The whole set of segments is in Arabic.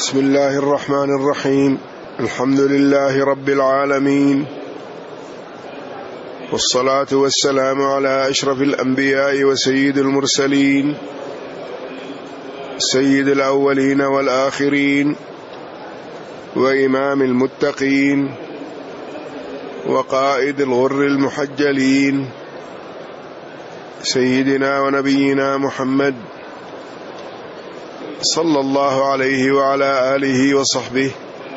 بسم الله الرحمن الرحيم. الحمد لله رب العالمين، والصلاة والسلام على أشرف الأنبياء وسيد المرسلين، سيد الأولين والآخرين، وإمام المتقين، وقائد الغر المحجلين، سيدنا ونبينا محمد صلى الله عليه وعلى آله وصحبه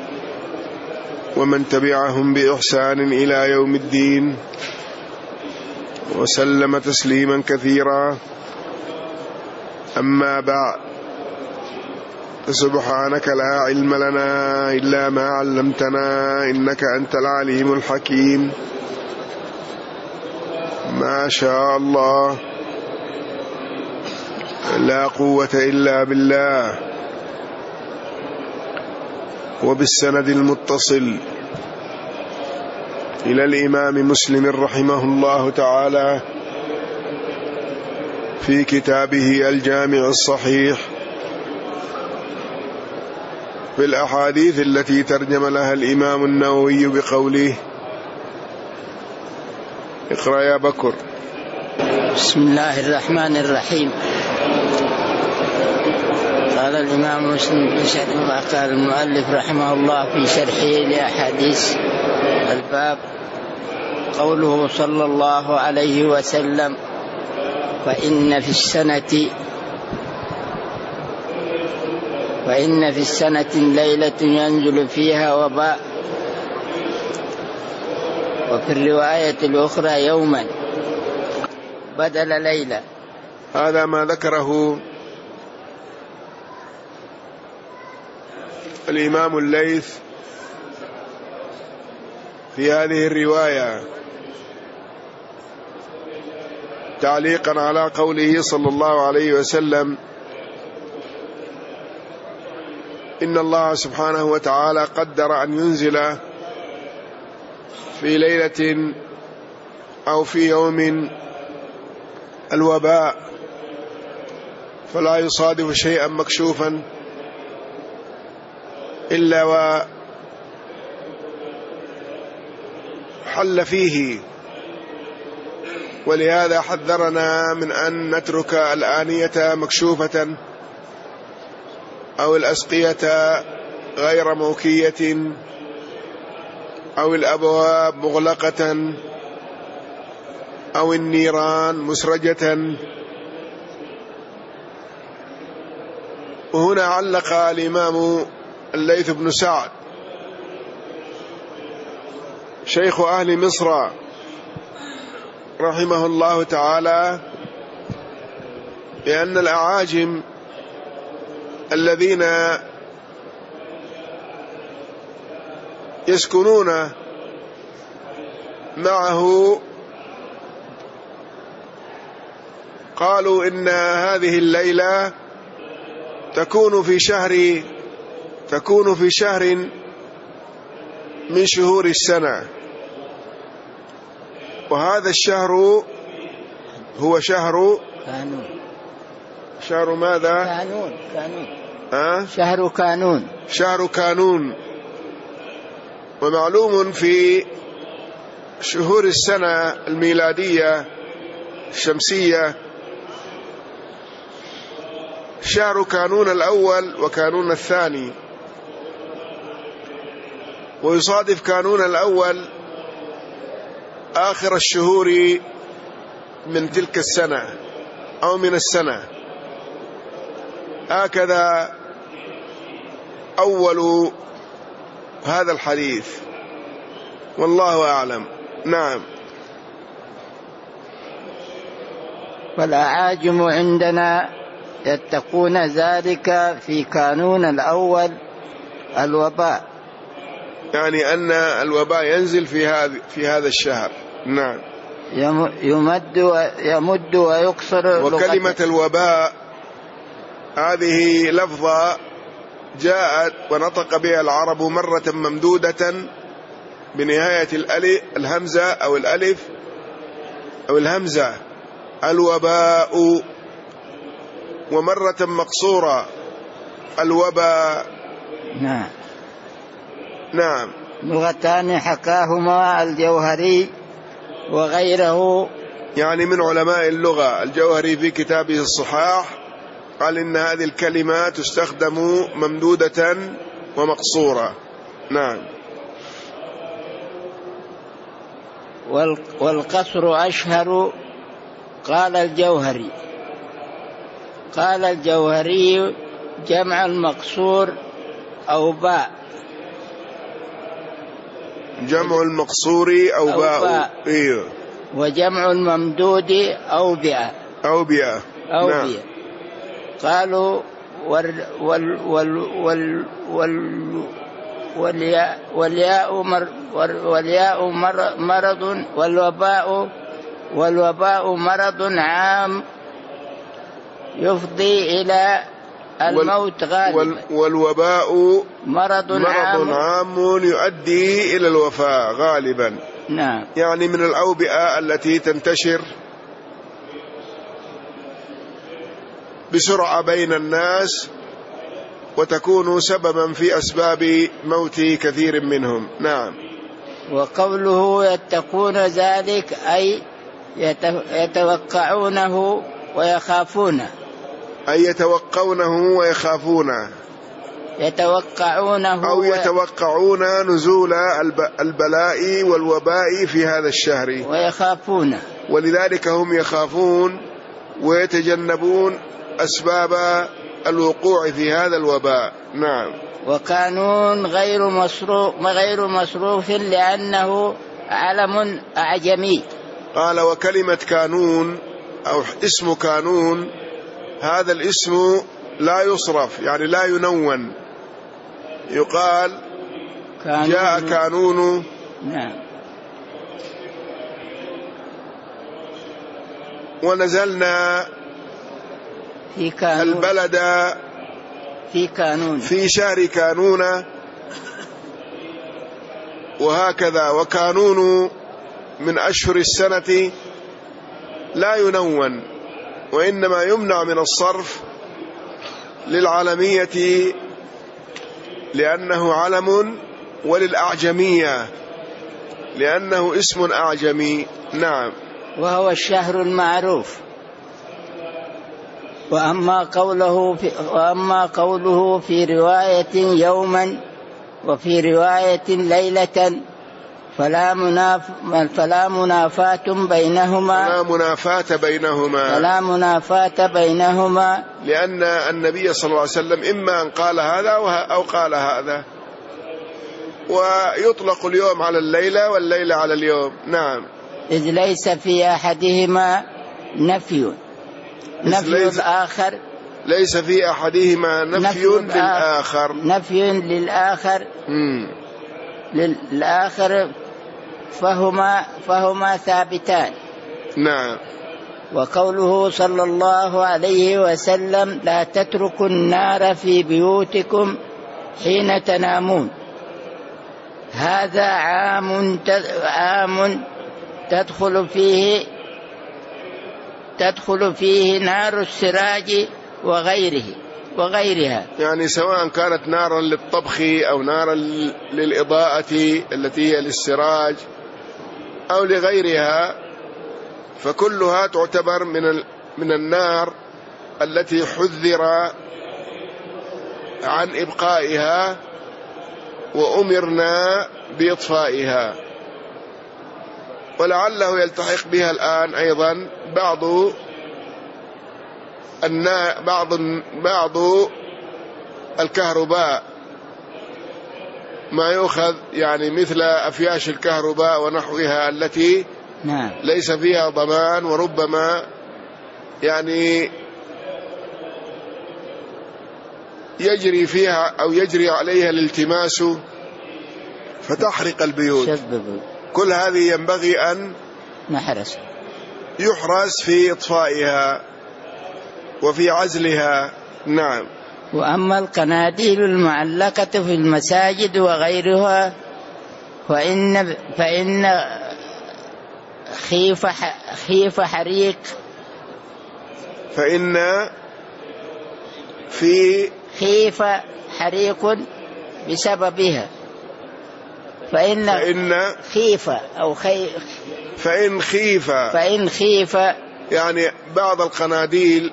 ومن تبعهم بإحسان إلى يوم الدين، وسلم تسليما كثيرا. أما بعد، فسبحانك لا علم لنا إلا ما علمتنا إنك أنت العليم الحكيم. ما شاء الله، لا قوة إلا بالله. وبالسند المتصل إلى الإمام مسلم رحمه الله تعالى في كتابه الجامع الصحيح في الأحاديث التي ترجم لها الإمام النووي بقوله: اقرأ يا بكر. بسم الله الرحمن الرحيم. قال الإمام مسلم في شرح قال المؤلف رحمه الله في شرحه لأحاديث الباب قوله صلى الله عليه وسلم: فإن في السنة ليلة ينزل فيها وباء، وفي الرواية الأخرى يوما بدل ليلة. هذا ما ذكره الإمام الليث في هذه الرواية تعليقا على قوله صلى الله عليه وسلم: إن الله سبحانه وتعالى قدر أن ينزل في ليلة أو في يوم الوباء، فلا يصادف شيئا مكشوفا إلا وحل فيه. ولهذا حذرنا من أن نترك الآنية مكشوفة أو الأسقية غير موكية أو الأبواب مغلقة أو النيران مسرجة. وهنا علق الإمام الليث بن سعد شيخ أهل مصر رحمه الله تعالى بأن الأعاجم الذين يسكنون معه قالوا إن هذه الليلة تكون في شهر من شهور السنة، وهذا الشهر هو شهر كانون. شهر ماذا؟ كانون. شهر كانون. ومعلوم في شهور السنة الميلادية الشمسية شهر كانون الأول وكانون الثاني، ويصادف كانون الأول آخر الشهور من تلك السنة أو من السنة. هكذا أول هذا الحديث، والله أعلم. نعم. والأعاجم عندنا يتقون ذلك في كانون الأول الوباء، يعني أن الوباء ينزل في هذا الشهر. نعم. يمد ويقصر. وكلمة الوباء هذه لفظة جاءت ونطق بها العرب مرة ممدودة بنهاية الهمزة أو الألف أو الهمزة، الوباء، ومرة مقصورة الوباء. نعم. نعم. لغتان حكاهما الجوهري وغيره، يعني من علماء اللغة. الجوهري في كتابه الصحاح قال إن هذه الكلمة تستخدم ممدودة ومقصورة. نعم. والقصر أشهر. قال الجوهري جمع المقصور أو باء. جمع المقصور أو باء. إيه. وجمع الممدود أو بيئة. نعم. قالوا والياء مرض، والوباء مرض عام يفضي إلى الموت غالبا. والوباء مرض عام يؤدي إلى الوفاة غالبا. نعم. يعني من الأوبئة التي تنتشر بسرعة بين الناس وتكون سببا في أسباب موت كثير منهم. نعم. وقوله يتقون ذلك أي يتوقعونه ويخافونه. أي يتوقونه ويخافونه. أو يتوقعون نزول البلاء والوباء في هذا الشهر ويخافونه، ولذلك هم يخافون ويتجنبون أسباب الوقوع في هذا الوباء. نعم. وكانون غير مصروف لأنه علم أعجمي. قال وكلمة كانون أو اسم كانون هذا الاسم لا يصرف، يعني لا ينون. يقال كانون. جاء كانون. نعم. ونزلنا في كانون. البلد في كانون في شهر كانون، وهكذا. وكانون من أشهر السنة لا ينون، وإنما يمنع من الصرف للعالمية لأنه علم، وللأعجمية لأنه اسم أعجمي. نعم. وهو الشهر المعروف. وأما قوله في رواية يوما وفي رواية ليلة فلا منافاة بينهما لأن النبي صلى الله عليه وسلم إما أن قال هذا أو قال هذا، ويطلق اليوم على الليلة والليلة على اليوم. نعم. إذ ليس في أحدهما نفي الآخر. ليس في أحدهما نفي للآخر. للآخر فهما ثابتان. نعم. وقوله صلى الله عليه وسلم لا تتركوا النار في بيوتكم حين تنامون، هذا عام تدخل فيه نار السراج وغيرها، يعني سواء كانت نارا للطبخ أو نارا للإضاءة التي هي للسراج أو لغيرها، فكلها تعتبر من النار التي حذر عن إبقائها وأمرنا بإطفائها. ولعله يلتحق بها الآن أيضا بعض الكهرباء، ما يؤخذ يعني مثل أفياش الكهرباء ونحوها التي ليس فيها ضمان، وربما يعني يجري فيها أو يجري عليها الالتماس فتحرق البيوت. كل هذه ينبغي أن يحرس في إطفائها وفي عزلها. نعم. وأما القناديل المعلقة في المساجد وغيرها فإن خيف حريق بسببها فإن خيف يعني بعض القناديل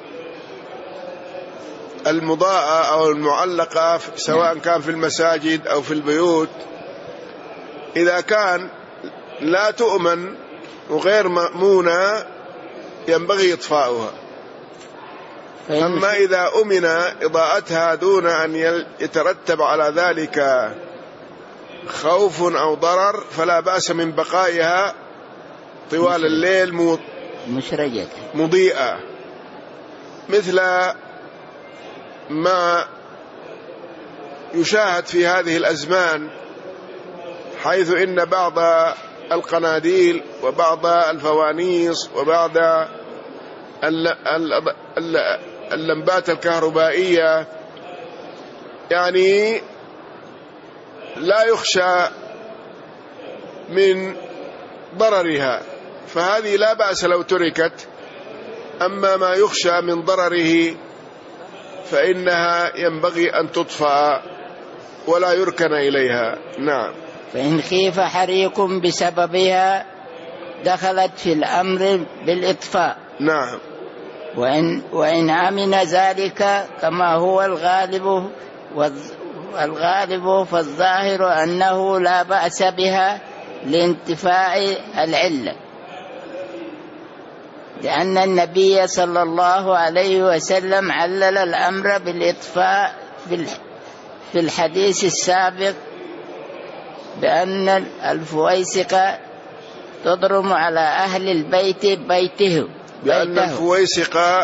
المضاءة أو المعلقة سواء كان في المساجد أو في البيوت إذا كان لا تؤمن وغير مأمونة ينبغي إطفاؤها. أما إذا أمن إضاءتها دون أن يترتب على ذلك خوف أو ضرر فلا بأس من بقائها طوال الليل مشرجة مضيئة، مثل ما يشاهد في هذه الأزمان، حيث إن بعض القناديل وبعض الفوانيس وبعض اللمبات الكهربائية يعني لا يخشى من ضررها، فهذه لا بأس لو تركت. أما ما يخشى من ضرره فإنها ينبغي أن تطفأ ولا يركن إليها. نعم. فإن خيف حريق بسببها دخلت في الأمر بالإطفاء. نعم. وإن أمن ذلك كما هو الغالب فالظاهر أنه لا بأس بها لانتفاء العلة، لأن النبي صلى الله عليه وسلم علل الأمر بالإطفاء في الحديث السابق بأن الفويسقة تضرم على أهل البيت بيته، بأن الفويسقة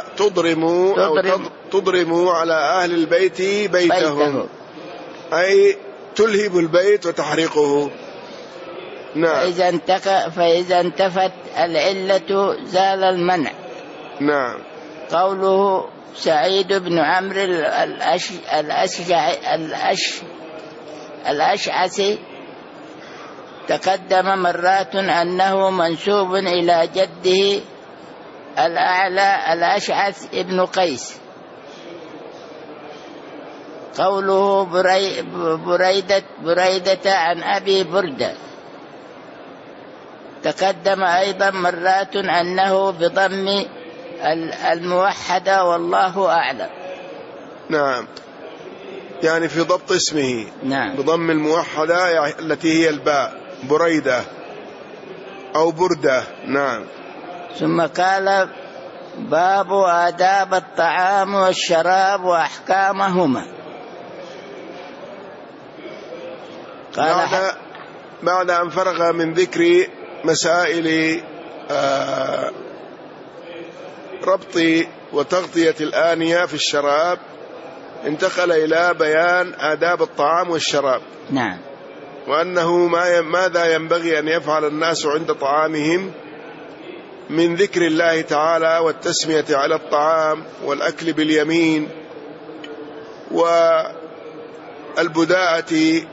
تضرم على أهل البيت بيتهم، أي تلهب البيت وتحرقه. نعم. فإذا انتفت العلة زال المنع. نعم. قوله سعيد بن عمرو الأشعثي تقدم مرات أنه منسوب إلى جده الأعلى الأشعث ابن قيس. قوله بريدة عن أبي بردة تقدم أيضا مرات أنه بضم الموحدة والله أعلم. نعم، يعني في ضبط اسمه. نعم. بضم الموحدة التي هي الباء، بريدة أو بردة. نعم. ثم قال باب آداب الطعام والشراب وأحكامهما. بعد أن فرغ من ذكر مسائل ربط وتغطية الآنية في الشراب انتقل إلى بيان آداب الطعام والشراب. نعم. وأنه ماذا ينبغي أن يفعل الناس عند طعامهم من ذكر الله تعالى والتسمية على الطعام والأكل باليمين والبداءة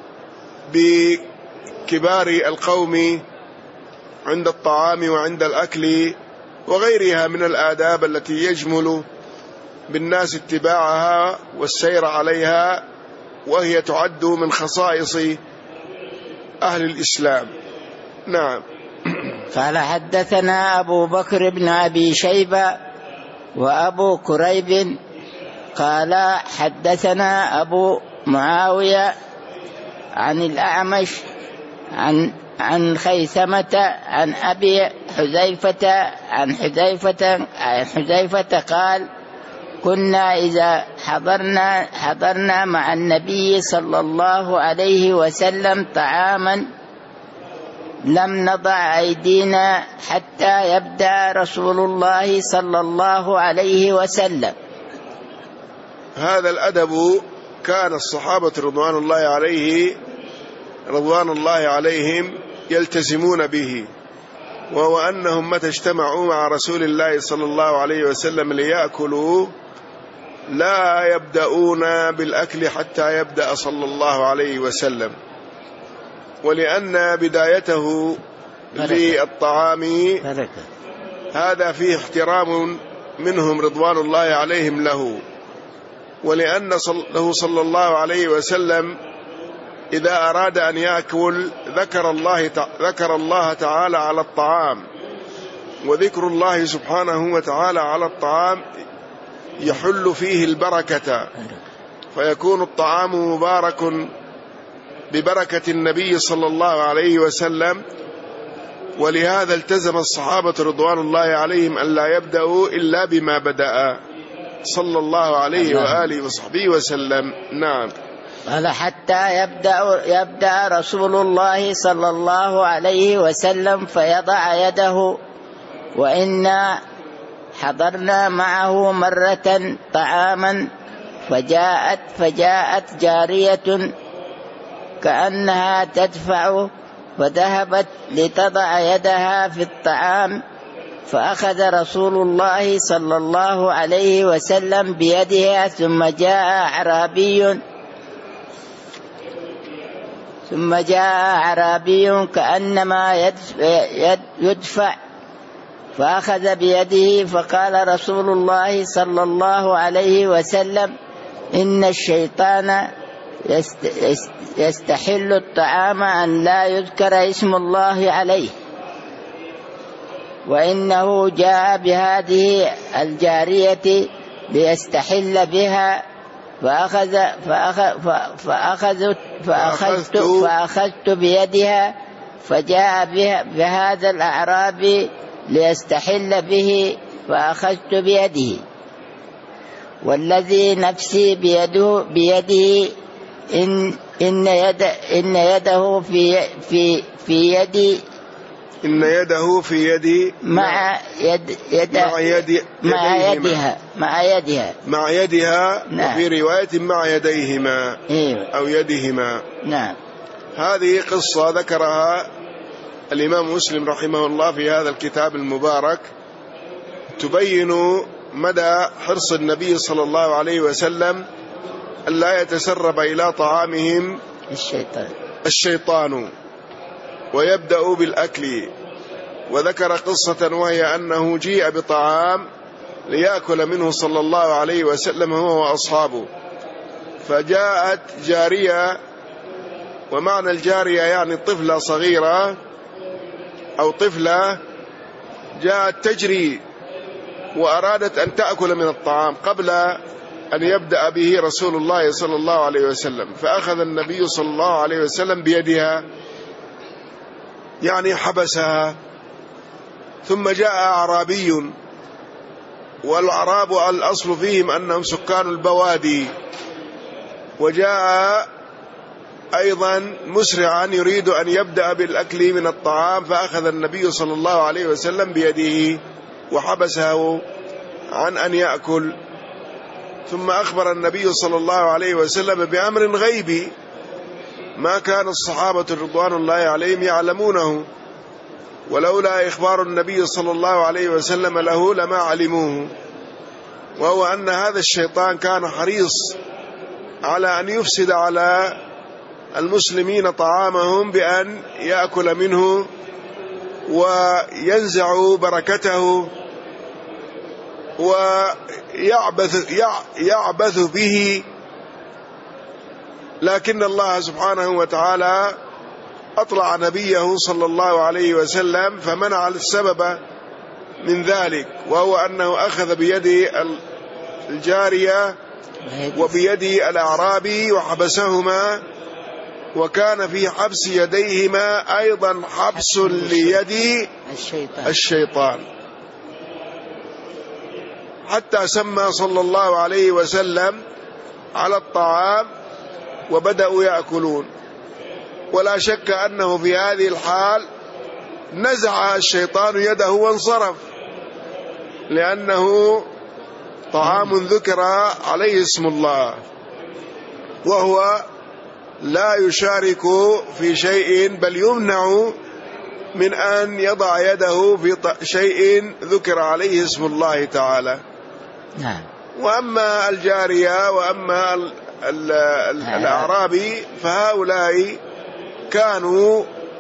بكبار القوم عند الطعام وعند الأكل وغيرها من الآداب التي يجمل بالناس اتباعها والسير عليها، وهي تعد من خصائص أهل الإسلام. نعم. قال حدثنا أبو بكر بن أبي شيبة وأبو كريب قال حدثنا أبو معاوية عن الأعمش عن خيثمة عن أبي حذيفة عن حذيفة قال كنا إذا حضرنا مع النبي صلى الله عليه وسلم طعاما لم نضع أيدينا حتى يبدأ رسول الله صلى الله عليه وسلم. هذا الأدب كان الصحابة رضوان الله عليهم يلتزمون به، وهو أنهم متى اجتمعوا مع رسول الله صلى الله عليه وسلم ليأكلوا لا يبدأون بالأكل حتى يبدأ صلى الله عليه وسلم، ولأن بدايته للطعام هذا فيه احترام منهم رضوان الله عليهم له، ولأن له صلى الله عليه وسلم إذا أراد أن يأكل ذكر الله تعالى على الطعام، وذكر الله سبحانه وتعالى على الطعام يحل فيه البركة، فيكون الطعام مبارك ببركة النبي صلى الله عليه وسلم. ولهذا التزم الصحابة رضوان الله عليهم أن لا يبدأوا إلا بما بدأ صلى الله عليه وآله وصحبه وسلم. نعم. قال حتى يبدأ رسول الله صلى الله عليه وسلم فيضع يده، وإنا حضرنا معه مرة طعاما فجاءت جارية كأنها تدفع، فذهبت لتضع يدها في الطعام، فأخذ رسول الله صلى الله عليه وسلم بيدها، ثم جاء أعرابي كأنما يدفع، فأخذ بيده، فقال رسول الله صلى الله عليه وسلم: إن الشيطان يستحل الطعام أن لا يذكر اسم الله عليه، وإنه جاء بهذه الجارية ليستحل بها، فأخذت بيدها، فجاء بهذا الأعرابي ليستحل به، فأخذت بيده، والذي نفسي بيده إن يده في يدي، إن يده في يدي مع يدها نعم. وفي رواية مع يديهما أو يدهما. نعم. هذه قصة ذكرها الإمام مسلم رحمه الله في هذا الكتاب المبارك، تبين مدى حرص النبي صلى الله عليه وسلم ألا يتسرب إلى طعامهم الشيطان ويبدأ بالأكل. وذكر قصة وهي أنه جيء بطعام ليأكل منه صلى الله عليه وسلم هو وأصحابه، فجاءت جارية، ومعنى الجارية يعني طفلة صغيرة أو طفلة، جاءت تجري وأرادت أن تأكل من الطعام قبل أن يبدأ به رسول الله صلى الله عليه وسلم، فأخذ النبي صلى الله عليه وسلم بيدها، يعني حبسها. ثم جاء أعرابي، والأعراب الأصل فيهم أنهم سكان البوادي، وجاء أيضا مسرعا يريد أن يبدأ بالأكل من الطعام، فأخذ النبي صلى الله عليه وسلم بيده وحبسه عن أن يأكل. ثم أخبر النبي صلى الله عليه وسلم بأمر غيبي ما كان الصحابة رضوان الله عليهم يعلمونه، ولولا إخبار النبي صلى الله عليه وسلم له لما علموه، وهو أن هذا الشيطان كان حريص على أن يفسد على المسلمين طعامهم بأن يأكل منه وينزع بركته ويعبث به. لكن الله سبحانه وتعالى أطلع نبيه صلى الله عليه وسلم فمنع السبب من ذلك، وهو أنه أخذ بيد الجارية وبيد الأعرابي وحبسهما، وكان في حبس يديهما أيضا حبس ليد الشيطان، حتى سمى صلى الله عليه وسلم على الطعام وبدأوا يأكلون. ولا شك أنه في هذه الحال نزع الشيطان يده وانصرف، لأنه طعام ذكر عليه اسم الله، وهو لا يشارك في شيء، بل يمنع من أن يضع يده في شيء ذكر عليه اسم الله تعالى. وأما الجارية وأما الأعرابي فهؤلاء كانوا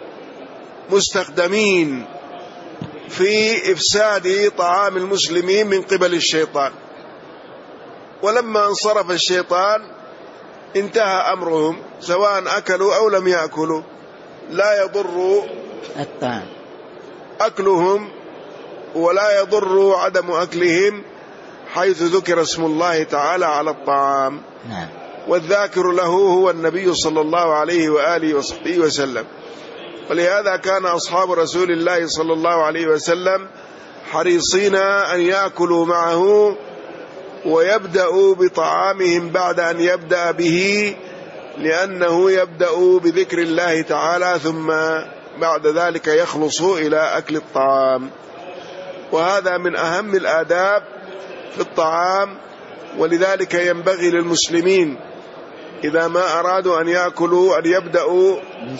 مستخدمين في إفساد طعام المسلمين من قبل الشيطان. ولما انصرف الشيطان انتهى أمرهم، سواء أكلوا أو لم يأكلوا، لا يضر الطعام أكلهم ولا يضر عدم أكلهم، حيث ذكر اسم الله تعالى على الطعام. نعم. والذاكر له هو النبي صلى الله عليه وآله وصحبه وسلم. ولهذا كان أصحاب رسول الله صلى الله عليه وسلم حريصين أن يأكلوا معه ويبدأوا بطعامهم بعد أن يبدأ به، لأنه يبدأ بذكر الله تعالى ثم بعد ذلك يخلص إلى أكل الطعام. وهذا من أهم الآداب في الطعام، ولذلك ينبغي للمسلمين إذا ما أرادوا أن يأكلوا أن يبدأوا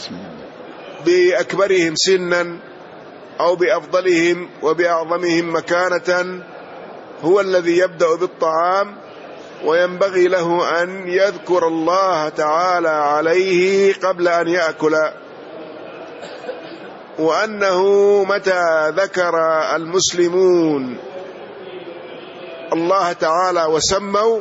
بأكبرهم سنا أو بأفضلهم وبأعظمهم مكانة، هو الذي يبدأ بالطعام، وينبغي له أن يذكر الله تعالى عليه قبل أن يأكل. وأنه متى ذكر المسلمون الله تعالى وسموا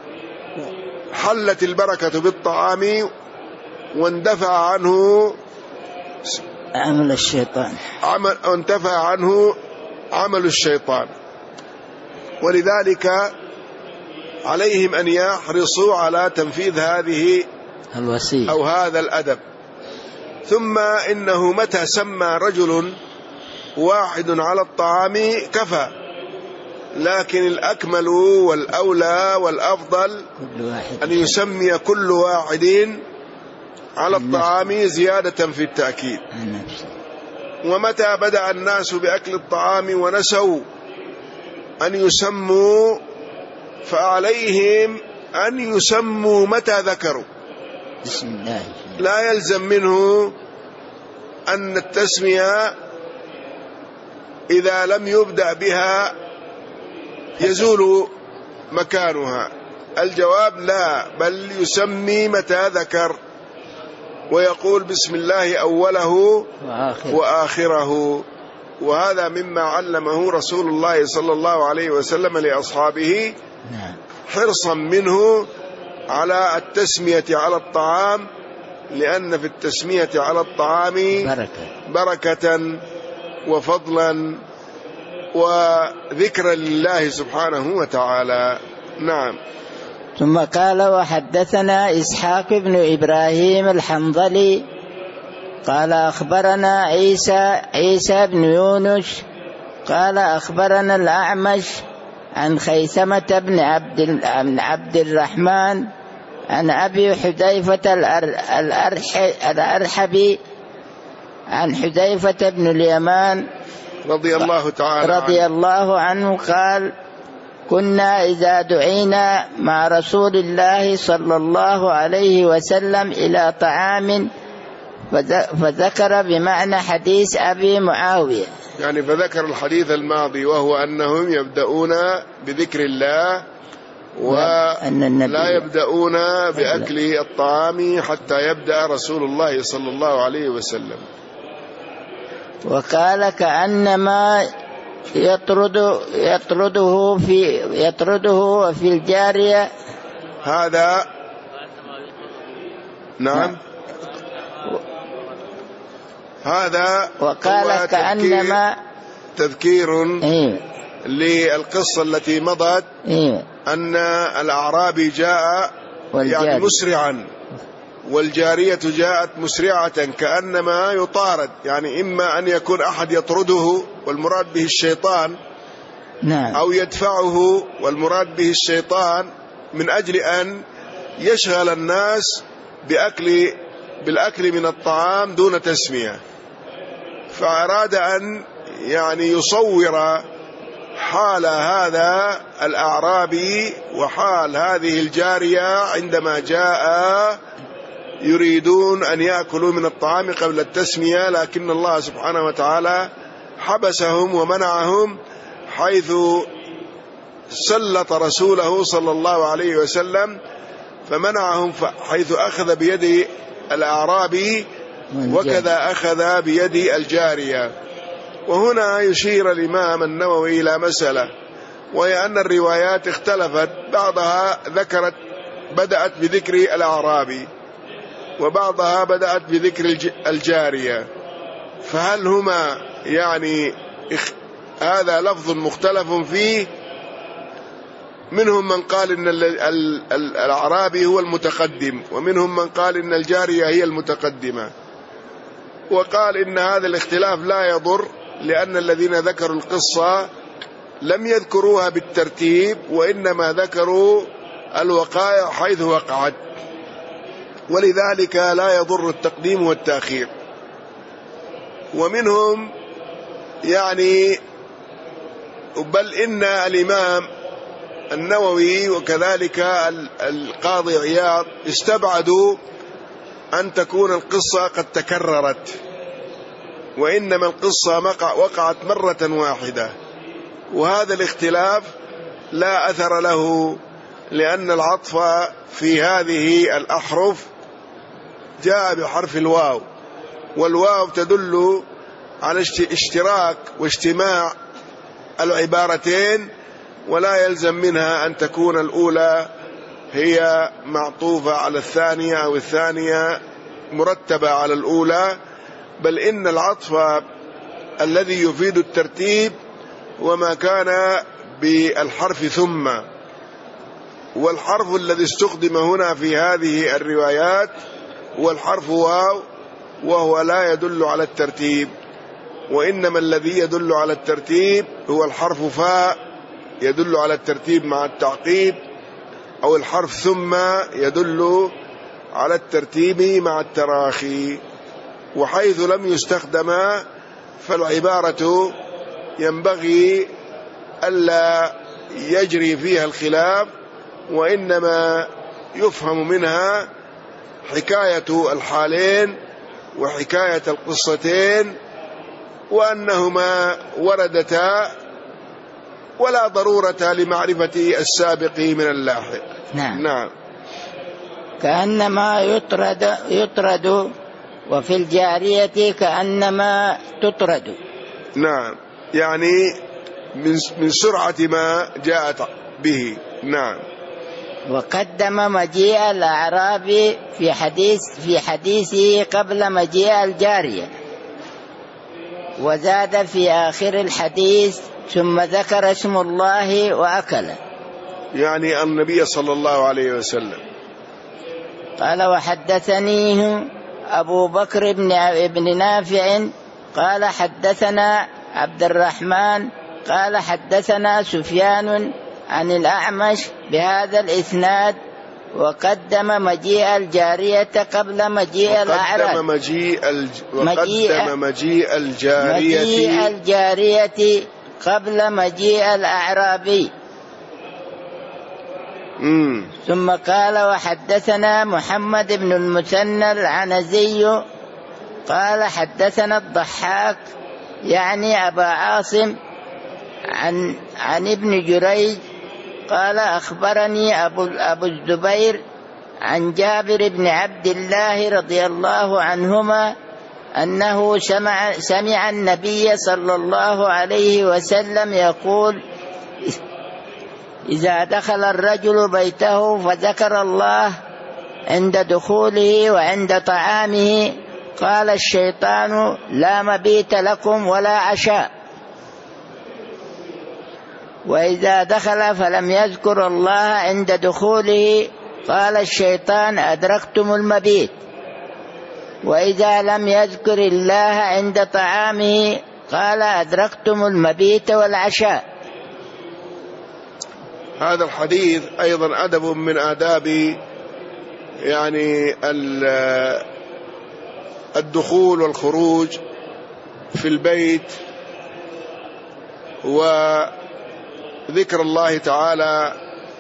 حلت البركة بالطعام واندفع عنه عمل الشيطان، وانتفع عنه عمل الشيطان. ولذلك عليهم أن يحرصوا على تنفيذ هذه الوصية أو هذا الأدب. ثم إنه متى سمى رجل واحد على الطعام كفى، لكن الأكمل والأولى والأفضل أن يسمي كل واحد على الطعام زيادة في التأكيد. ومتى بدأ الناس بأكل الطعام ونسوا أن يسموا، فعليهم أن يسموا متى ذكروا. بسم الله. لا يلزم منه أن التسمية إذا لم يبدأ بها يزول مكانها. الجواب لا، بل يسمي متى ذكر، ويقول بسم الله أوله وآخره. وهذا مما علمه رسول الله صلى الله عليه وسلم لأصحابه، حرصا منه على التسمية على الطعام، لأن في التسمية على الطعام بركة وفضلا وذكرا لله سبحانه وتعالى. نعم. ثم قال: وحدثنا إسحاق بن إبراهيم الحنظلي قال أخبرنا عيسى بن يونس قال أخبرنا الأعمش عن خيثمة بن عبد الرحمن عن أبي حذيفة الأرحبي عن حذيفة بن اليمان رضي الله عنه قال: كنا إذا دعينا مع رسول الله صلى الله عليه وسلم إلى طعام فذكر بمعنى حديث أبي معاوية، يعني فذكر الحديث الماضي، وهو أنهم يبدأون بذكر الله ولا يبدأون بأكل الطعام حتى يبدأ رسول الله صلى الله عليه وسلم. وقال: كأنما يطرده في الجارية. هذا نعم. هذا وقال: كأنما تذكير للقصة التي مضت، أن الأعرابي جاء يعني مسرعا، والجارية جاءت مسرعة كأنما يطارد، يعني إما أن يكون أحد يطرده والمراد به الشيطان، أو يدفعه والمراد به الشيطان، من أجل أن يشغل الناس بالأكل من الطعام دون تسمية. فأراد أن يعني يصور حال هذا الأعرابي وحال هذه الجارية عندما جاء يريدون أن يأكلوا من الطعام قبل التسمية، لكن الله سبحانه وتعالى حبسهم ومنعهم، حيث سلط رسوله صلى الله عليه وسلم فمنعهم، حيث أخذ بيد الأعرابي وكذا أخذ بيد الجارية. وهنا يشير الإمام النووي إلى مسألة، وهي أن الروايات اختلفت، بعضها ذكرت بدأت بذكر الأعرابي وبعضها بدأت بذكر الجارية، فهل هما يعني هذا لفظ مختلف فيه؟ منهم من قال إن الأعرابي هو المتقدم، ومنهم من قال إن الجارية هي المتقدمة، وقال إن هذا الاختلاف لا يضر، لأن الذين ذكروا القصة لم يذكروها بالترتيب، وإنما ذكروا الوقائع حيث وقعت، ولذلك لا يضر التقديم والتأخير. ومنهم يعني بل إن الإمام النووي وكذلك القاضي عياض استبعدوا أن تكون القصة قد تكررت، وإنما القصة وقعت مرة واحدة، وهذا الاختلاف لا أثر له، لأن العطف في هذه الأحرف جاء بحرف الواو، والواو تدل على اشتراك واجتماع العبارتين، ولا يلزم منها أن تكون الأولى هي معطوفة على الثانية أو الثانية مرتبة على الأولى، بل إن العطف الذي يفيد الترتيب وما كان بالحرف ثم، والحرف الذي استخدم هنا في هذه الروايات والحرف واو، وهو لا يدل على الترتيب، وإنما الذي يدل على الترتيب هو الحرف فاء يدل على الترتيب مع التعقيب، أو الحرف ثم يدل على الترتيب مع التراخي. وحيث لم يستخدم فالعبارة ينبغي ألا يجري فيها الخلاف، وإنما يفهم منها حكاية الحالين وحكاية القصتين، وأنهما وردتا ولا ضرورة لمعرفة السابق من اللاحق. نعم. كأنما يطرد وفي الجارية كأنما تطرد. نعم، يعني من سرعة ما جاءت به. نعم. وقدم مجيء الأعرابي في حديثه قبل مجيء الجارية، وزاد في آخر الحديث ثم ذكر اسم الله وأكل، يعني النبي صلى الله عليه وسلم. قال وحدثنيه أبو بكر بن نافع قال حدثنا عبد الرحمن قال حدثنا سفيان عن الأعمش بهذا الإسناد، وقدم مجيء الجارية قبل مجيء الأعرابي، وقدم مجيء الجارية قبل مجيء الأعرابي. ثم قال وحدثنا محمد بن المثنى العنزي قال حدثنا الضحاك يعني أبا عاصم عن ابن جريج قال أخبرني أبو الزبير عن جابر بن عبد الله رضي الله عنهما أنه سمع النبي صلى الله عليه وسلم يقول إذا دخل الرجل بيته فذكر الله عند دخوله وعند طعامه قال الشيطان لا مبيت لكم ولا عشاء، وإذا دخل فلم يذكر الله عند دخوله قال الشيطان أدركتم المبيت، وإذا لم يذكر الله عند طعامه قال أدركتم المبيت والعشاء. هذا الحديث أيضا أدب من آداب يعني الدخول والخروج في البيت، وذكر الله تعالى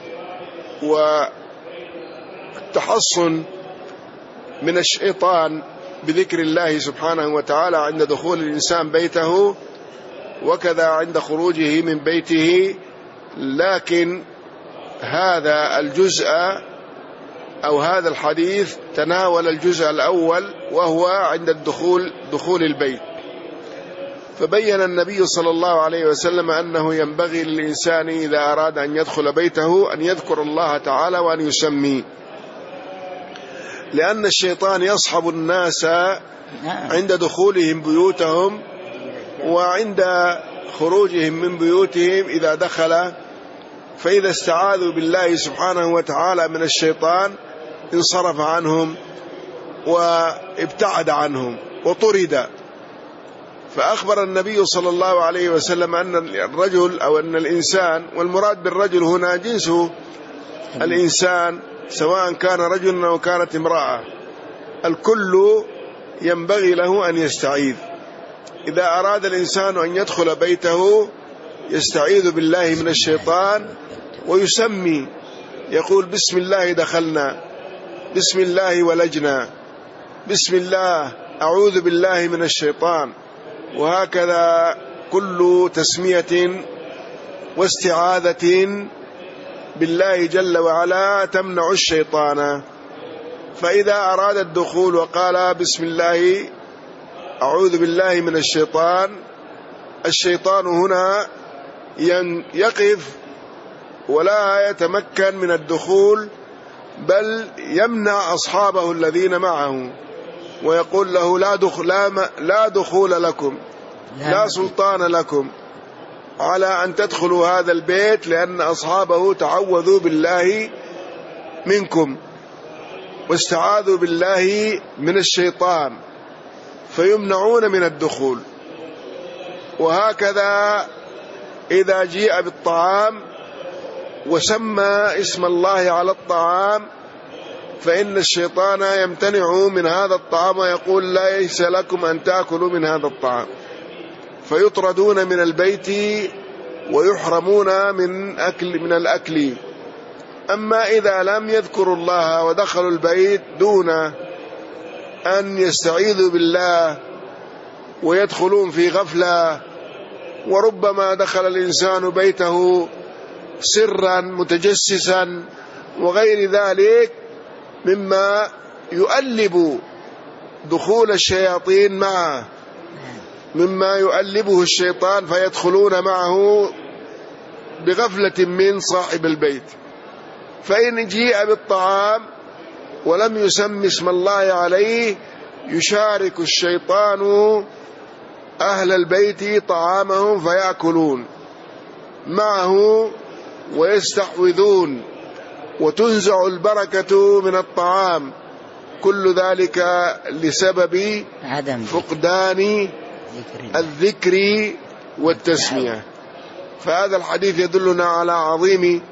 والتحصن من الشيطان بذكر الله سبحانه وتعالى عند دخول الإنسان بيته، وكذا عند خروجه من بيته. لكن هذا الجزء أو هذا الحديث تناول الجزء الأول وهو عند دخول البيت، فبين النبي صلى الله عليه وسلم أنه ينبغي للإنسان إذا أراد أن يدخل بيته أن يذكر الله تعالى وأن يسميه، لأن الشيطان يصحب الناس عند دخولهم بيوتهم وعند خروجهم من بيوتهم إذا دخل، فإذا استعاذوا بالله سبحانه وتعالى من الشيطان انصرف عنهم وابتعد عنهم وطرد. فأخبر النبي صلى الله عليه وسلم أن الرجل أو أن الإنسان، والمراد بالرجل هنا جنسه الإنسان سواء كان رجل أو كانت امرأة، الكل ينبغي له أن يستعيذ. إذا أراد الإنسان أن يدخل بيته يستعيذ بالله من الشيطان ويسمي، يقول بسم الله دخلنا، بسم الله ولجنا، بسم الله أعوذ بالله من الشيطان. وهكذا كل تسمية واستعاذة بالله جل وعلا تمنع الشيطان. فإذا أراد الدخول وقال بسم الله أعوذ بالله من الشيطان، الشيطان هنا يقف ولا يتمكن من الدخول، بل يمنع أصحابه الذين معه ويقول له لا دخول لكم، لا سلطان لكم على أن تدخلوا هذا البيت، لأن أصحابه تعوذوا بالله منكم واستعاذوا بالله من الشيطان فيمنعون من الدخول. وهكذا إذا جيء بالطعام وسمى اسم الله على الطعام فإن الشيطان يمتنع من هذا الطعام ويقول ليس لكم أن تأكلوا من هذا الطعام، فيطردون من البيت ويحرمون من الأكل. أما إذا لم يذكروا الله ودخلوا البيت دون أن يستعيذوا بالله ويدخلون في غفلة، وربما دخل الإنسان بيته سرا متجسسا وغير ذلك مما يؤلب دخول الشياطين معه، مما يؤلبه الشيطان فيدخلون معه بغفلة من صاحب البيت. فإن جيء بالطعام ولم يسم اسم الله عليه يشارك الشيطان أهل البيت طعامهم فيأكلون معه ويستحوذون وتنزع البركة من الطعام، كل ذلك لسبب فقدان الذكر والتسمية. فهذا الحديث يدلنا على عظيم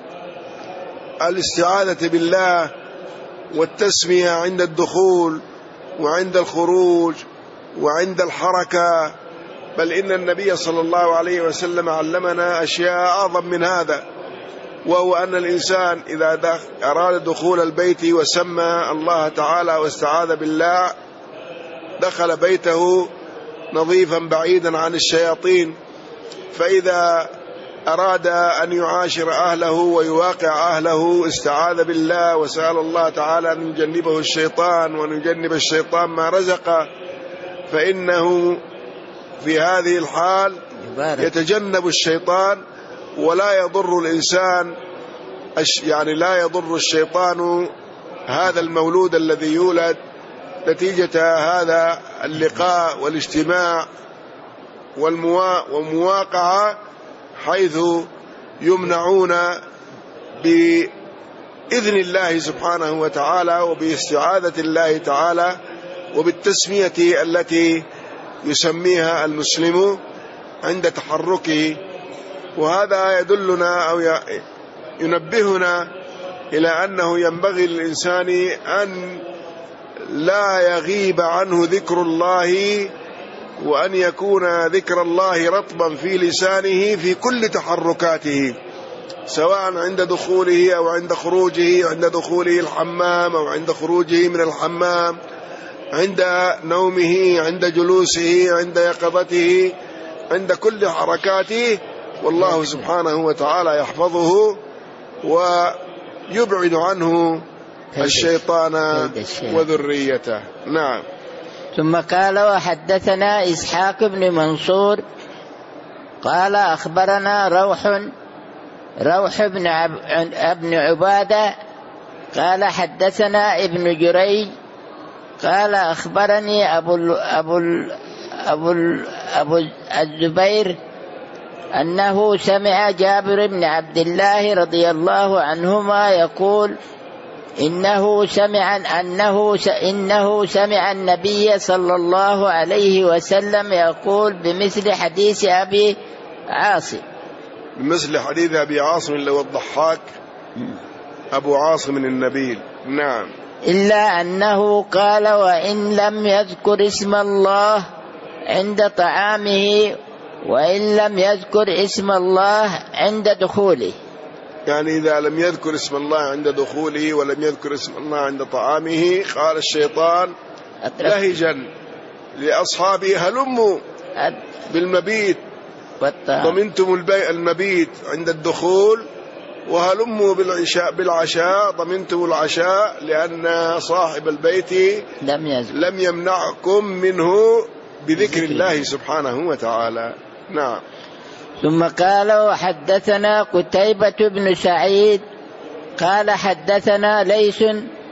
الاستعاذة بالله والتسمية عند الدخول وعند الخروج وعند الحركة، بل إن النبي صلى الله عليه وسلم علمنا أشياء أعظم من هذا، وهو أن الإنسان إذا أراد دخول البيت وسمى الله تعالى واستعاذ بالله دخل بيته نظيفا بعيدا عن الشياطين. فإذا أراد أن يعاشر أهله ويواقع أهله استعاذ بالله وسأل الله تعالى أن يجنبه الشيطان وأن يجنب الشيطان ما رزق، فإنه في هذه الحال يتجنب الشيطان ولا يضر الإنسان، يعني لا يضر الشيطان هذا المولود الذي يولد نتيجة هذا اللقاء والاجتماع والمواقعة، حيث يمنعون بإذن الله سبحانه وتعالى وباستعاذة الله تعالى وبالتسمية التي يسميها المسلم عند تحركه. وهذا يدلنا أو ينبهنا إلى أنه ينبغي للإنسان أن لا يغيب عنه ذكر الله، وأن يكون ذكر الله رطبا في لسانه في كل تحركاته، سواء عند دخوله أو عند خروجه، عند دخوله الحمام أو عند خروجه من الحمام، عند نومه، عند جلوسه، عند يقظته، عند كل حركاته. والله سبحانه وتعالى يحفظه ويبعد عنه الشيطان وذريته. نعم. ثم قال وحدثنا إسحاق بن منصور قال أخبرنا روح بن عبادة قال حدثنا ابن جريج قال أخبرني أبو الزبير أنه سمع جابر بن عبد الله رضي الله عنهما يقول إنه سمع النبي صلى الله عليه وسلم يقول بمثل حديث أبي عاصم، بمثل حديث أبي عاصم اللي هو الضحاك أبو عاصم النبيل. نعم. إلا أنه قال وإن لم يذكر اسم الله عند طعامه وإن لم يذكر اسم الله عند دخوله، يعني إذا لم يذكر اسم الله عند دخوله ولم يذكر اسم الله عند طعامه قال الشيطان لهجا لأصحابه هلموا بالمبيت، ضمنتم المبيت عند الدخول، وهلموا بالعشاء ضمنتم العشاء، لأن صاحب البيت لم يمنعكم منه بذكر الله سبحانه وتعالى. نعم. ثم قال وحدثنا قتيبة بن سعيد قال حدثنا ليث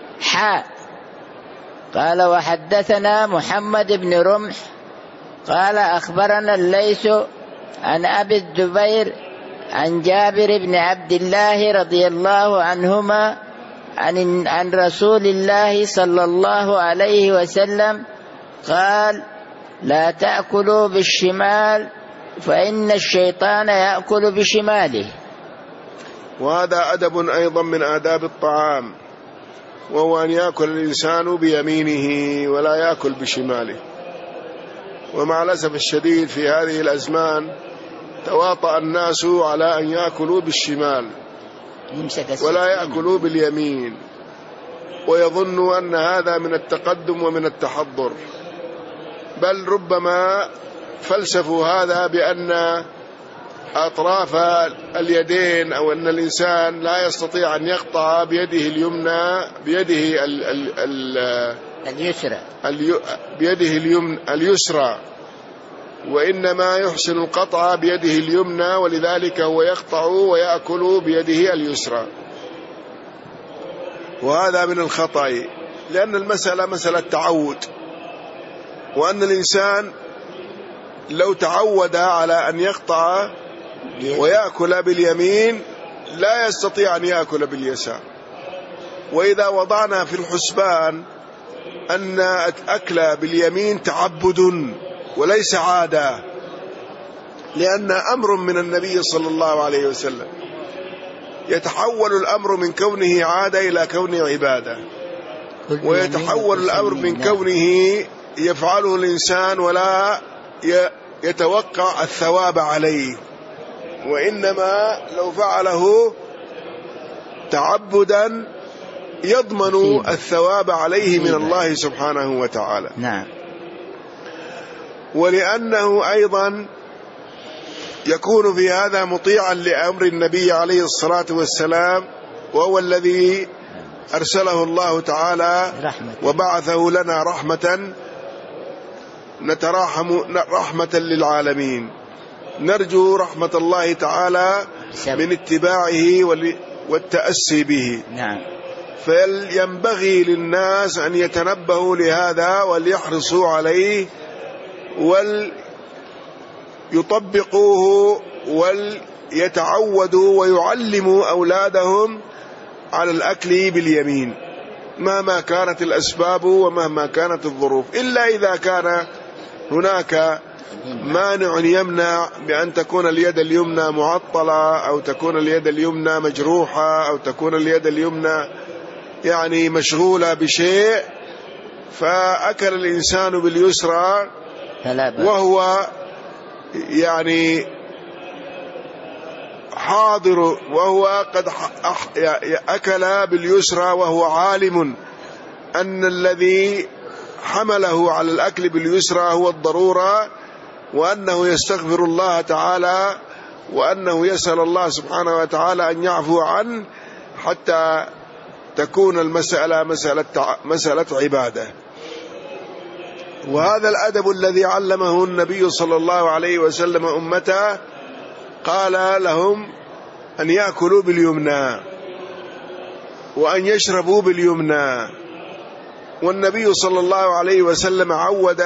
قال وحدثنا محمد بن رمح قال أخبرنا الليث عن أبي الزبير عن جابر بن عبد الله رضي الله عنهما عن رسول الله صلى الله عليه وسلم قال لا تأكلوا بالشمال فإن الشيطان يأكل بشماله. وهذا أدب أيضا من آداب الطعام، وهو أن يأكل الإنسان بيمينه ولا يأكل بشماله. ومع الأسف الشديد في هذه الأزمان تواطأ الناس على أن يأكلوا بالشمال ولا يأكلوا باليمين، ويظنوا أن هذا من التقدم ومن التحضر، بل ربما فلسفوا هذا بأن أطراف اليدين أو أن الإنسان لا يستطيع أن يقطع بيده اليمنى اليسرى، وإنما يحسن القطع بيده اليمنى، ولذلك هو يقطع ويأكل بيده اليسرى. وهذا من الخطأ، لأن المسألة مسألة تعود، وأن الإنسان لو تعود على أن يقطع ويأكل باليمين لا يستطيع أن يأكل باليسار. وإذا وضعنا في الحسبان أن الأكل باليمين تعبد وليس عادة، لأن أمر من النبي صلى الله عليه وسلم، يتحول الأمر من كونه عادة إلى كونه عبادة، ويتحول الأمر من كونه يفعله الإنسان ولا يتوقع الثواب عليه، وإنما لو فعله تعبدا يضمن الثواب عليه من الله سبحانه وتعالى. نعم. ولأنه أيضا يكون في هذا مطيعا لأمر النبي عليه الصلاة والسلام، وهو الذي أرسله الله تعالى وبعثه لنا رحمة، نتراحم رحمة للعالمين، نرجو رحمة الله تعالى من اتباعه والتأسي به. نعم. فينبغي للناس أن يتنبهوا لهذا وليحرصوا عليه وليطبقوه وليتعودوا ويعلموا أولادهم على الأكل باليمين مهما كانت الأسباب ومهما كانت الظروف، إلا إذا كان هناك مانع يمنع بأن تكون اليد اليمنى معطلة، أو تكون اليد اليمنى مجروحة، أو تكون اليد اليمنى يعني مشغولة بشيء، فأكل الإنسان باليسرى وهو يعني حاضر، وهو قد أكل باليسرى وهو عالم أن الذي حمله على الأكل باليسرى هو الضرورة، وأنه يستغفر الله تعالى، وأنه يسأل الله سبحانه وتعالى أن يعفو عنه حتى تكون المسألة مسألة عبادة. وهذا الأدب الذي علمه النبي صلى الله عليه وسلم أمته، قال لهم أن يأكلوا باليمنى، وأن يشربوا باليمنى. والنبي صلى الله عليه وسلم عود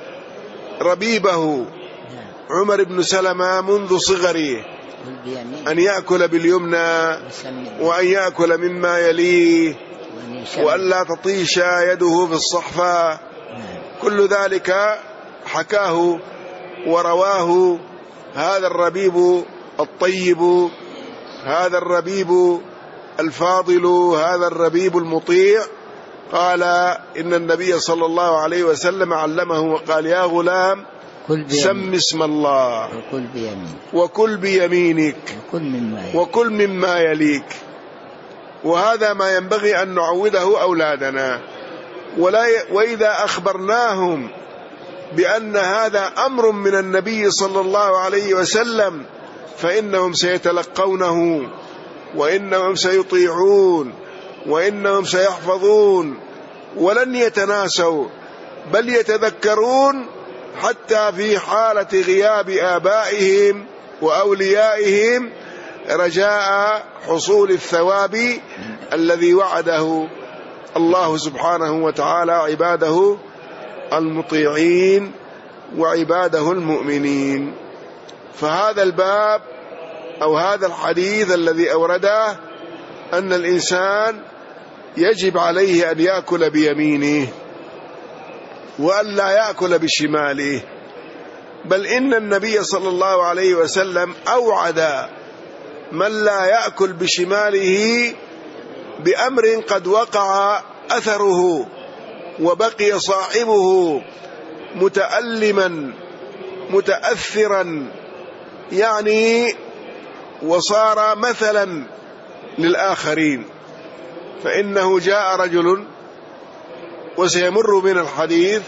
ربيبه عمر بن سلمة منذ صغره أن يأكل باليمنى وأن يأكل مما يليه وأن لا تطيش يده في الصحفة. كل ذلك حكاه ورواه هذا الربيب الطيب، هذا الربيب الفاضل، هذا الربيب المطيع. قال إن النبي صلى الله عليه وسلم علمه وقال: يا غلام سم اسم الله وكل بيمينك وكل مما يليك. وهذا ما ينبغي أن نعوده أولادنا. وإذا أخبرناهم بأن هذا أمر من النبي صلى الله عليه وسلم فإنهم سيتلقونه، وإنهم سيطيعون، وإنهم سيحفظون، ولن يتناسوا، بل يتذكرون حتى في حالة غياب آبائهم وأوليائهم رجاء حصول الثواب الذي وعده الله سبحانه وتعالى عباده المطيعين وعباده المؤمنين. فهذا الباب أو هذا الحديث الذي أورده أن الإنسان يجب عليه أن يأكل بيمينه وأن لا يأكل بشماله، بل إن النبي صلى الله عليه وسلم أوعد من لا يأكل بشماله بأمر قد وقع أثره وبقي صاحبه متألما متأثرا، يعني وصار مثلا للآخرين. فإنه جاء رجل وسيمر من الحديث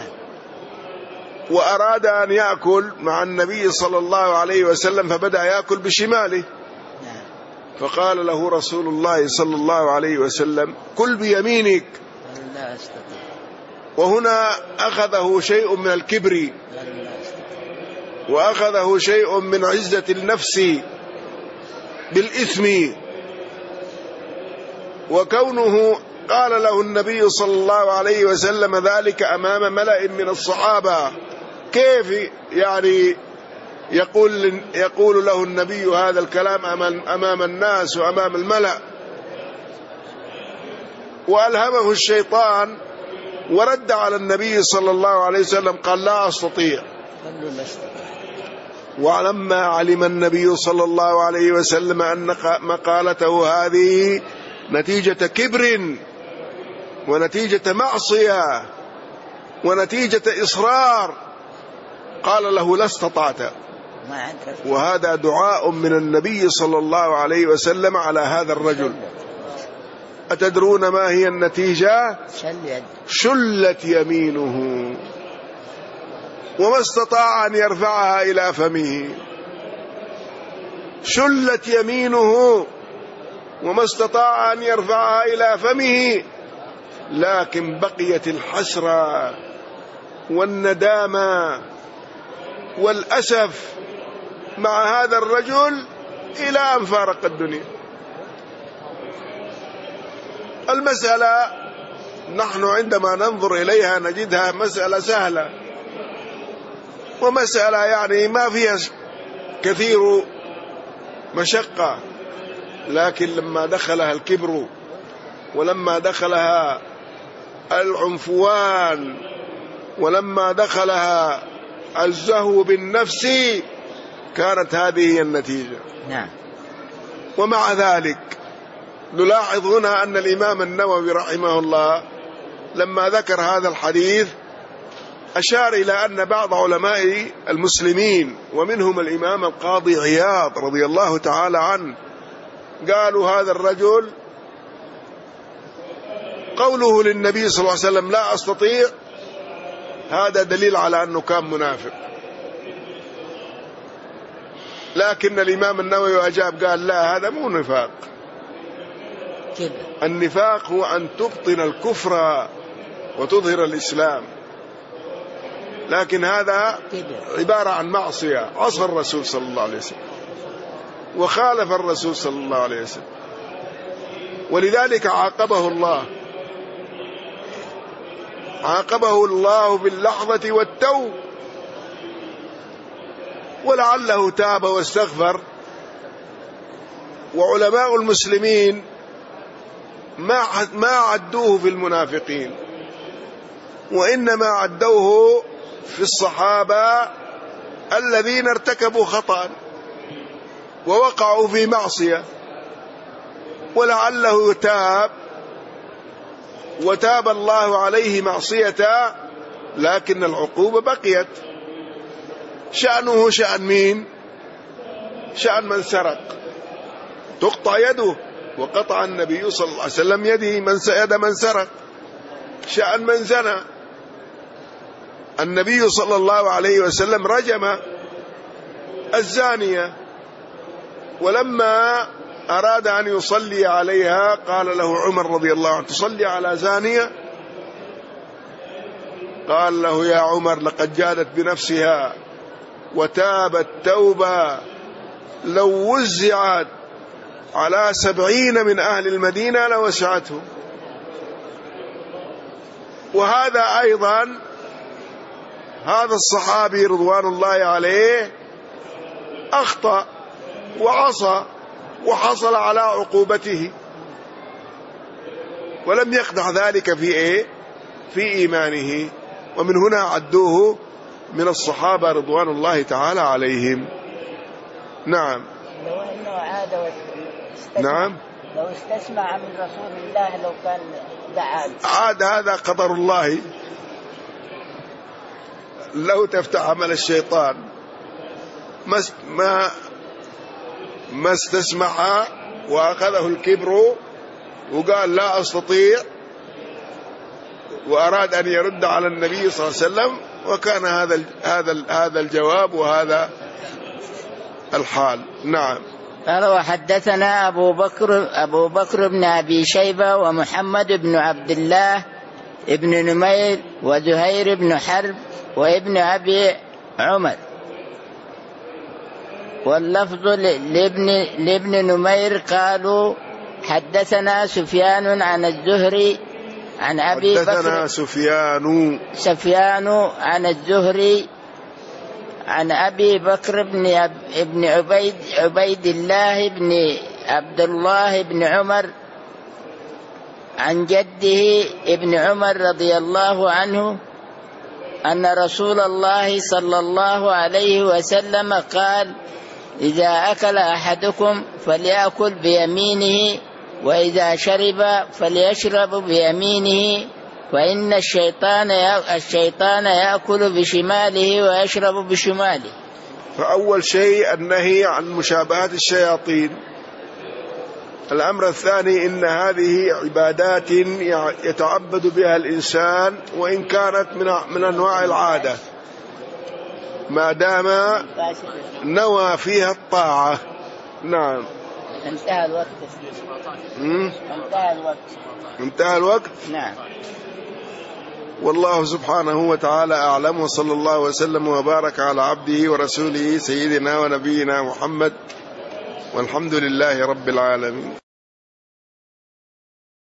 وأراد أن يأكل مع النبي صلى الله عليه وسلم، فبدأ يأكل بشماله، فقال له رسول الله صلى الله عليه وسلم: كل بيمينك. وهنا أخذه شيء من الكبر، وأخذه شيء من عزة النفس بالإثم، وكونه قال له النبي صلى الله عليه وسلم ذلك أمام ملأ من الصحابة، كيف يعني يقول له النبي هذا الكلام أمام الناس وأمام الملأ؟ وألهمه الشيطان ورد على النبي صلى الله عليه وسلم قال: لا أستطيع. ولما علم النبي صلى الله عليه وسلم أن مقالته هذه نتيجة كبر ونتيجة معصية ونتيجة إصرار، قال له: لا استطعت. وهذا دعاء من النبي صلى الله عليه وسلم على هذا الرجل. أتدرون ما هي النتيجة؟ شلت يمينه وما استطاع أن يرفعها إلى فمه. شلت يمينه وما استطاع أن يرفعها إلى فمه، لكن بقيت الحسرة والندامة والأسف مع هذا الرجل إلى أن فارق الدنيا. المسألة نحن عندما ننظر إليها نجدها مسألة سهلة، ومسألة يعني ما فيها كثير مشقة، لكن لما دخلها الكبر ولما دخلها العنفوان ولما دخلها الزهو بالنفس كانت هذه هي النتيجة. نعم. ومع ذلك نلاحظ هنا أن الإمام النووي رحمه الله لما ذكر هذا الحديث أشار إلى أن بعض علماء المسلمين ومنهم الإمام القاضي عياض رضي الله تعالى عنه قالوا هذا الرجل قوله للنبي صلى الله عليه وسلم لا أستطيع هذا دليل على أنه كان منافق. لكن الإمام النووي أجاب قال لا، هذا مو نفاق. النفاق هو أن تبطن الكفر وتظهر الإسلام، لكن هذا عبارة عن معصية. عصى الرسول صلى الله عليه وسلم وخالف الرسول صلى الله عليه وسلم. ولذلك عاقبه الله باللحظة والتو، ولعله تاب واستغفر. وعلماء المسلمين ما عدوه في المنافقين، وإنما عدوه في الصحابة الذين ارتكبوا خطأ ووقعوا في معصية، ولعله تاب وتاب الله عليه معصيته، لكن العقوبة بقيت. شأنه شأن مين؟ شأن من سرق، تقطع يده، وقطع النبي صلى الله عليه وسلم يد من سرق. شأن من زنى، النبي صلى الله عليه وسلم رجم الزانية، ولما أراد أن يصلي عليها قال له عمر رضي الله عنه: تصلي على زانية؟ قال له: يا عمر، لقد جادت بنفسها وتابت توبة لو وزعت على 70 من أهل المدينة لوسعتهم. وهذا أيضا، هذا الصحابي رضوان الله عليه أخطأ وعصى وحصل على عقوبته، ولم يقدح ذلك في إيمانه، ومن هنا عدوه من الصحابة رضوان الله تعالى عليهم. نعم. لو أنه عاد نعم، لو استسمع من رسول الله لو كان عاد، هذا قدر الله. لو تفتح عمل الشيطان ما استسمح وأخذه الكبر وقال لا أستطيع، وأراد أن يرد على النبي صلى الله عليه وسلم، وكان هذا الجواب وهذا الحال. نعم. قال: وحدثنا أبو بكر بن أبي شيبة ومحمد بن عبد الله ابن نمير وزهير بن حرب وابن أبي عمر، واللفظ لابن نمير قالوا: حدثنا سفيان عن الزهري عن أبي بكر. حدثنا سفيان عن الزهري عن أبي بكر بن عبيد الله بن عبد الله بن عمر عن جده ابن عمر رضي الله عنه أن رسول الله صلى الله عليه وسلم قال: إذا أكل أحدكم فليأكل بيمينه، وإذا شرب فليشرب بيمينه، فإن الشيطان يأكل بشماله ويشرب بشماله. فأول شيء النهي عن مشابهة الشياطين. الأمر الثاني إن هذه عبادات يتعبد بها الإنسان، وإن كانت من أنواع العادة، ما دام نوى فيها الطاعة. نعم. انتهى الوقت. انتهى الوقت. نعم. والله سبحانه وتعالى أعلم، وصلى الله وسلم وبارك على عبده ورسوله سيدنا ونبينا محمد، والحمد لله رب العالمين.